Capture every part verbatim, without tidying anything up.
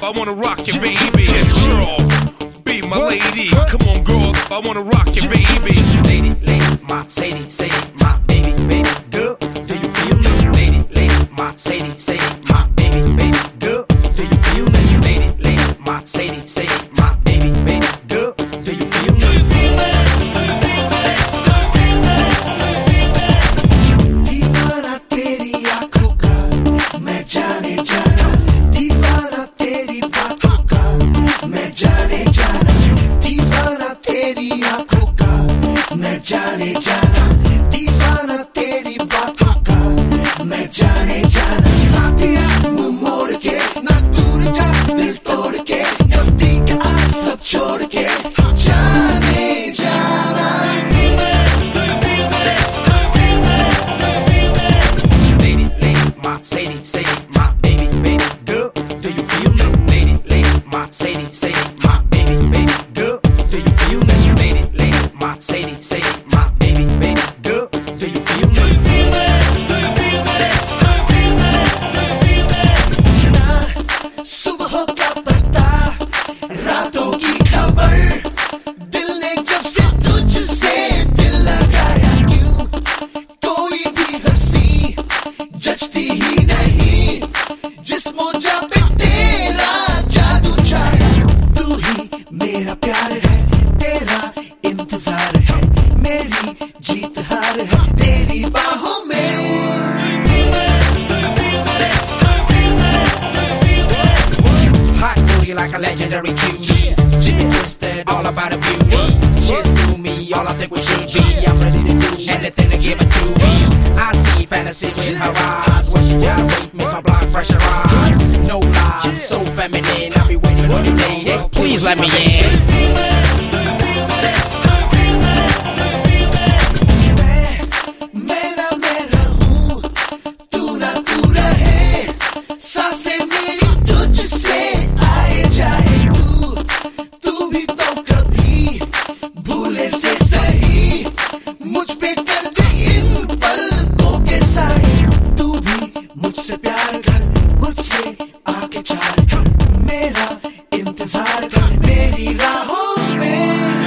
I wanna rock you, baby. Yes, girl, be my lady. Come on, girl, I wanna rock you, baby. Lady, lady, my Sadie, Sadie, my baby, baby, girl, do you feel me? Lady, lady, my Sadie, Sadie, my baby, baby, girl, do you feel me? Lady, lady, my Sadie, Sadie, my baby, baby, girl, do you feel me? दीवाना तेरी आँखों का मैं जाने जाना, दीवाना तेरी बातों का मैं जाने जाना, दीवाना तेरी आँखों का मैं जाने जाना, दीवाना तेरी बातों का मैं जाने जाना। साथिया मुंह मोड़ के ना दूर जा, दिल तोड़ के नजदीक आ, सब छोड़ के जाने जाना। Lady, lady, my Sadie, Sadie, my baby, baby, girl, do you feel me? Lady, lady, my Sadie, Sadie, my baby, baby, girl, do you feel me? Lady, lady, my Sadie, Sadie, my baby, baby, girl, do you feel me? ना सुबह का पता, रातों की खबर, दिल ने जब से तुझसे दिल लगाया, क्यों कोई भी हंसी जचती ही नहीं, जिस्मों जा पे तेरा जादू छाया। तू ही मेरा प्यार है, तेरा इंतजार है, मेरी जीत हार है तेरी बाहों में। Hot booty like a legendary Q B. She be twisted, all about a beauty. She's to me, all I think we should be. I'm ready to do anything to give it to me. I see fantasy in her eyes. When she gyrate, make my blood pressure rise. No lies, so feminine. I be waiting on you, lady. Please let me in. मैं ना मैं रहूं, तू ना तू रहे, सांसें मेरी तुझसे आए जाए, तू तू भी तो कभी भूले से सही, मुझ पे कर दे इन पलकों के साए। तू भी मुझसे प्यार कर, मुझसे आके चार कर, मेरा इंतजार कर मेरी राहों में।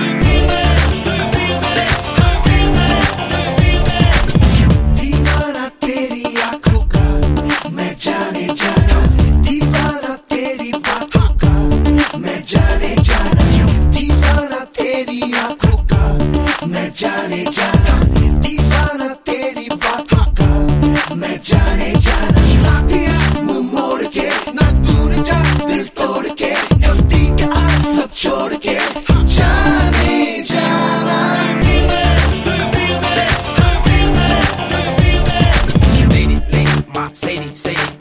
दीवाना तेरी आँखों का मैं जाने जाना, दीवाना तेरी बातों का मैं जाने जाना, दीवाना तेरी आँखों का मैं जाने जाना, दीवाना तेरी बातों का मैं जाने जाना। साथिया मुंह मोड़ के ना दूर जा, दिल तोड़ के नजदीक आ, सब छोड़ के जाने जाना। Lady, lady, my Sadie, Sadie,